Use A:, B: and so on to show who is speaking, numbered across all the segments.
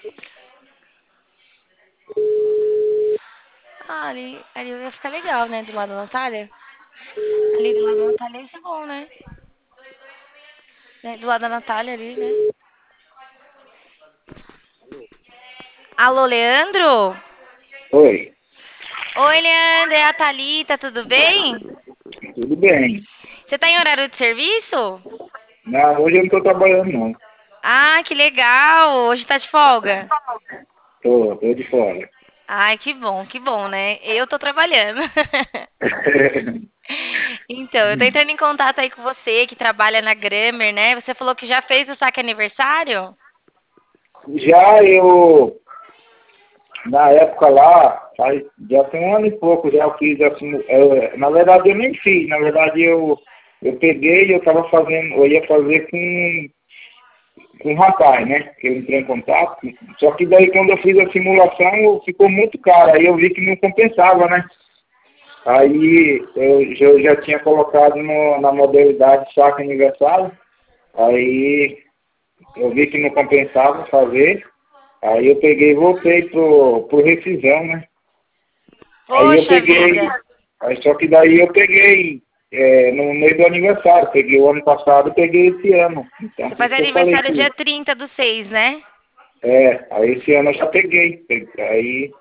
A: Ah, ali ia ficar legal, né? Do lado da Natália. Ali do lado da Natália ia ser bom, né? Do lado da Natália ali, né? Alô, Leandro?
B: Oi,
A: Oi, Leandro, é a Thalita, tudo bem?
B: tudo bem?
A: Você tá em horário de serviço?
B: Não, hoje eu não estou trabalhando, não.
A: Ah, que legal! Hoje tá de folga.
B: Tô de fora.
A: Ai, que bom, né? Eu tô trabalhando. Então, eu tô entrando em contato aí com você que trabalha na Grammer, né? Você falou que já fez o saque aniversário?
B: Já eu, na época lá, já tem um ano e pouco, já eu fiz assim, na verdade eu nem fiz, na verdade eu peguei, eu ia fazer com um rapaz, né? Que eu entrei em contato, só que daí quando eu fiz a simulação ficou muito caro, aí eu vi que não compensava, né? Aí eu já tinha colocado na modalidade saque aniversário, aí eu vi que não compensava fazer, aí eu peguei e voltei pro rescisão, né? Aí eu
A: Poxa
B: peguei,
A: vida!
B: aí só que daí eu peguei no meio do aniversário, peguei o ano passado e peguei esse ano. Então
A: Você
B: por
A: faz
B: isso que eu falei
A: aniversário dia
B: que
A: 30/6, né?
B: aí esse ano eu já peguei. Aí,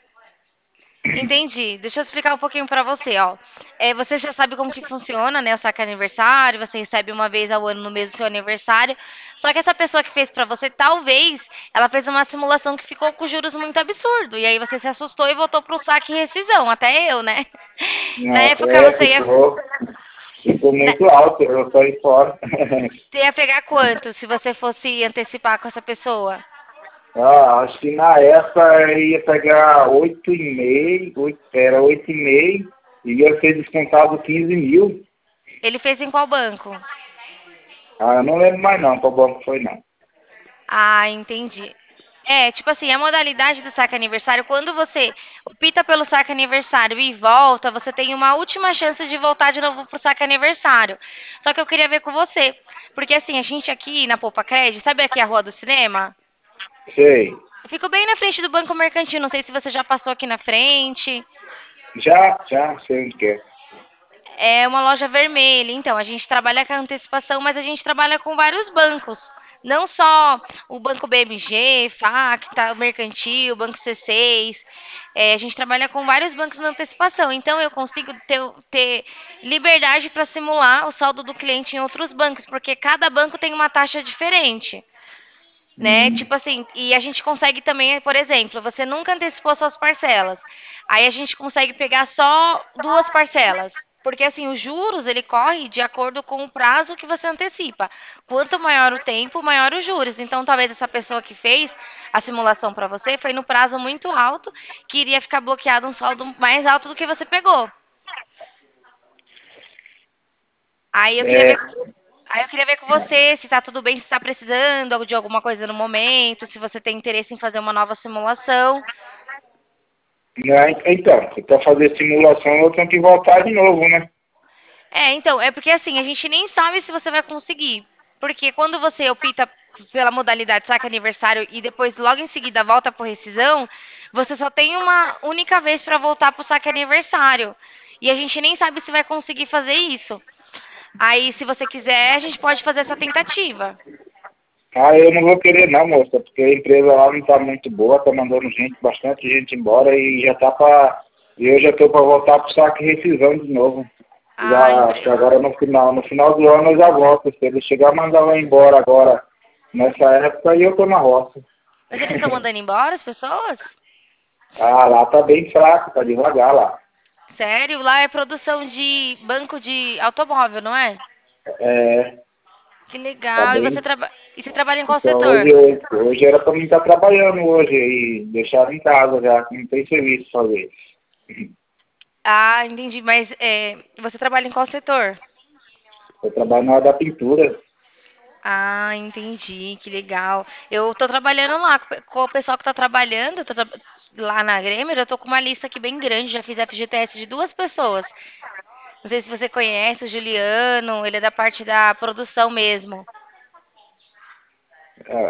A: Entendi. Deixa eu explicar um pouquinho pra você, ó. Você já sabe como que funciona, né, o saque aniversário, você recebe uma vez ao ano no mês do seu aniversário. Só que essa pessoa que fez pra você, talvez, ela fez uma simulação que ficou com juros muito absurdo. E aí você se assustou e voltou pro saque e rescisão, até eu, né? Na
B: nossa,
A: época você ia,
B: ficou
A: né,
B: muito alto, eu saí fora.
A: você ia pegar quanto se você fosse antecipar com essa pessoa?
B: Ah, acho que na época eu ia pegar 8,5, era 8,5 e ia ser descontado 15 mil.
A: Ele fez em qual banco?
B: Ah, eu não lembro mais não, qual banco foi não.
A: Ah, entendi. Tipo assim, a modalidade do saque aniversário, quando você opta pelo saque aniversário e volta, você tem uma última chance de voltar de novo pro saque aniversário. Só que eu queria ver com você, porque assim, a gente aqui na Poupa Cred, sabe aqui a Rua do Cinema?
B: Sei.
A: Eu fico bem na frente do Banco Mercantil, não sei se você já passou aqui na frente.
B: Já sei onde que é.
A: É uma loja vermelha. Então, a gente trabalha com antecipação, mas a gente trabalha com vários bancos. Não só o Banco BMG, Facta, o Mercantil, o Banco C6. A gente trabalha com vários bancos na antecipação. Então, eu consigo ter liberdade para simular o saldo do cliente em outros bancos, porque cada banco tem uma taxa diferente. Né?
B: Hum.
A: Tipo assim, e a gente consegue também, por exemplo, você nunca antecipou suas parcelas. Aí a gente consegue pegar só duas parcelas. Porque assim, os juros, ele corre de acordo com o prazo que você antecipa. Quanto maior o tempo, maior os juros. Então, talvez essa pessoa que fez a simulação para você foi no prazo muito alto, que iria ficar bloqueado um saldo mais alto do que você pegou. Aí eu queria ver
B: É,
A: Aí eu queria ver com você se tá tudo bem, se tá precisando de alguma coisa no momento, se você tem interesse em fazer uma nova simulação.
B: né, então, para fazer simulação eu tenho que voltar de novo, né?
A: Então, é porque assim, a gente nem sabe se você vai conseguir. Porque quando você opta pela modalidade saque aniversário e depois logo em seguida volta por rescisão, você só tem uma única vez para voltar pro saque aniversário. E a gente nem sabe se vai conseguir fazer isso. Aí, se você quiser, a gente pode fazer essa tentativa.
B: Ah, eu não vou querer não, moça, porque a empresa lá não está muito boa, está mandando bastante gente embora e já tá para. Eu já estou para voltar para o saque e rescisão de novo.
A: Ah,
B: Já, acho que agora no final do ano eu já volto. Se ele chegar a mandar lá embora agora nessa época, aí eu estou na roça.
A: mas eles estão mandando embora as pessoas?
B: Ah, lá tá bem fraco, tá devagar lá.
A: Sério? Lá é produção de banco de automóvel, não é?
B: É,
A: Que
B: tá
A: legal.
B: bem.
A: E você trabalha em qual
B: Então
A: setor?
B: hoje era para mim estar trabalhando hoje e deixar em casa já, que não tem serviço pra fazer.
A: Ah, entendi. Mas você trabalha em qual setor?
B: Eu trabalho na área da pintura.
A: Ah, entendi. Que legal. Eu tô trabalhando lá com o pessoal que tá trabalhando. Lá na Grêmio. Eu tô com uma lista aqui bem grande. Já fiz FGTS de duas pessoas. Não sei se você conhece o Juliano. Ele é da parte da produção mesmo.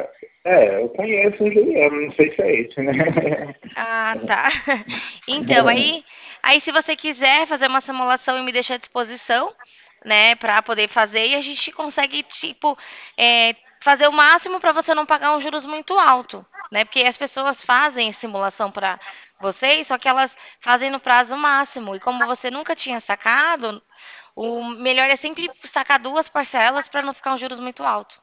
B: Eu conheço o Juliano, não sei se é esse, né?
A: Ah, tá. Então, aí se você quiser fazer uma simulação e me deixar à disposição, né, para poder fazer, e a gente consegue, tipo, fazer o máximo para você não pagar um juros muito alto, né? Porque as pessoas fazem simulação para vocês, só que elas fazem no prazo máximo. E como você nunca tinha sacado, o melhor é sempre sacar duas parcelas para não ficar um juros muito alto.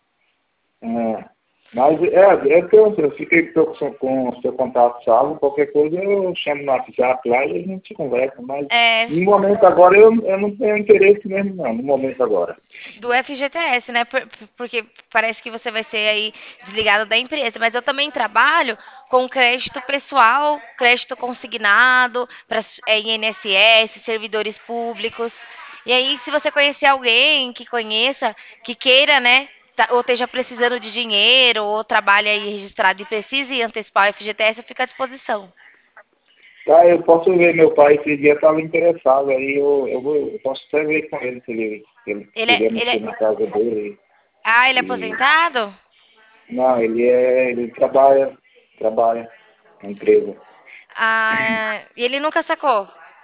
B: É, mas eu fiquei com o seu contato salvo, qualquer coisa eu chamo no WhatsApp lá e a gente conversa, mas
A: É,
B: no momento agora eu não tenho interesse mesmo não, no momento agora.
A: do FGTS, né? Porque parece que você vai ser aí desligado da empresa, mas eu também trabalho com crédito pessoal, crédito consignado para INSS, servidores públicos. E aí, se você conhecer alguém que conheça, que queira, né? Ou esteja precisando de dinheiro, ou trabalha aí registrado e precise antecipar o FGTS, eu fico à disposição.
B: Tá, eu posso ver, meu pai esse dia estava interessado, aí eu posso até ver com ele se ele
A: Ele é,
B: queria
A: ele
B: mexer
A: é,
B: na casa dele.
A: ah, ele é
B: E,
A: aposentado?
B: não, ele trabalha na empresa.
A: Ah, e ele nunca sacou?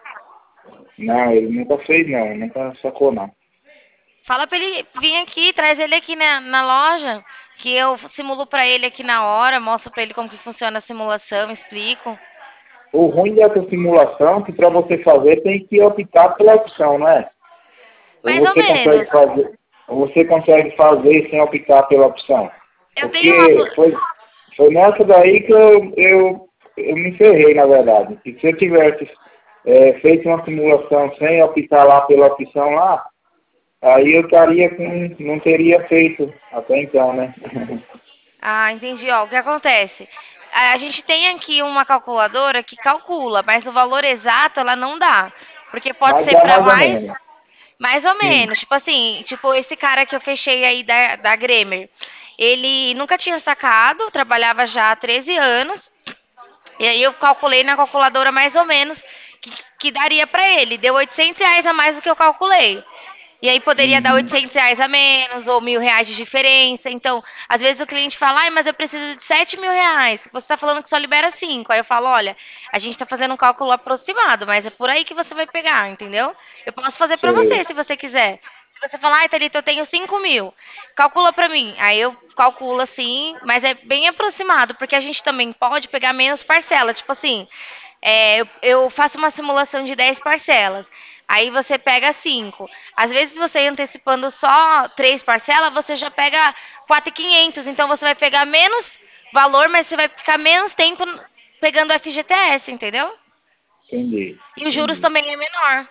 B: Não, ele nunca fez não, nunca sacou não.
A: Fala pra ele vir aqui, traz ele aqui na loja, que eu simulo pra ele aqui na hora, mostro pra ele como que funciona a simulação, explico.
B: O ruim dessa simulação é que para você fazer tem que optar pela opção, não é? Ou
A: Mais ou
B: você consegue
A: menos.
B: fazer, ou você consegue fazer sem optar pela opção.
A: Eu tenho uma.
B: Porque foi nessa daí que eu me ferrei, na verdade. Que se eu tivesse feito uma simulação sem optar lá pela opção lá, aí eu estaria com, não teria feito até então, né?
A: Ah, entendi. Ó, o que acontece? A gente tem aqui uma calculadora que calcula, mas o valor exato ela não dá. Porque pode
B: Mas
A: ser
B: dá
A: pra
B: mais ou menos.
A: mais ou
B: Sim.
A: menos. Tipo assim, tipo esse cara que eu fechei aí da Gremer. Ele nunca tinha sacado, trabalhava já há 13 anos. E aí eu calculei na calculadora mais ou menos que daria para ele. Deu R$ 800 a mais do que eu calculei. E aí poderia dar
B: Uhum.
A: R$ 800 a menos ou R$ 1.000 de diferença. Então, às vezes o cliente fala, ai, mas eu preciso de R$ 7.000. Você está falando que só libera 5. Aí eu falo, olha, a gente está fazendo um cálculo aproximado, mas é por aí que você vai pegar, entendeu? Eu posso fazer para
B: Sei.
A: você, se você quiser. Se você falar, ai, Thalita, eu tenho 5.000, calcula para mim. Aí eu calculo assim, mas é bem aproximado, porque a gente também pode pegar menos parcela. Tipo assim, eu faço uma simulação de 10 parcelas. Aí você pega 5. Às vezes você antecipando só 3 parcelas, você já pega 4.500. Então você vai pegar menos valor, mas você vai ficar menos tempo pegando o FGTS, entendeu?
B: Entendi,
A: E os juros
B: entendi.
A: também é menor.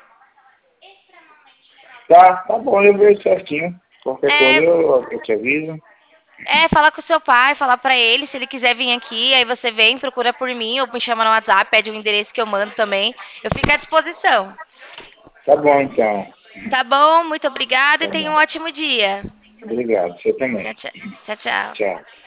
B: Tá bom, eu vejo certinho. Qualquer coisa
A: É,
B: eu te aviso.
A: falar com o seu pai, falar pra ele, se ele quiser vir aqui, aí você vem, procura por mim, ou me chama no WhatsApp, pede o endereço que eu mando também. Eu fico à disposição.
B: Tá bom, então.
A: Tá bom? Muito obrigada e
B: Tá
A: tenha um
B: bom.
A: ótimo dia.
B: Obrigado. Você
A: Tchau,
B: também.
A: tchau. Tchau, tchau.
B: Tchau.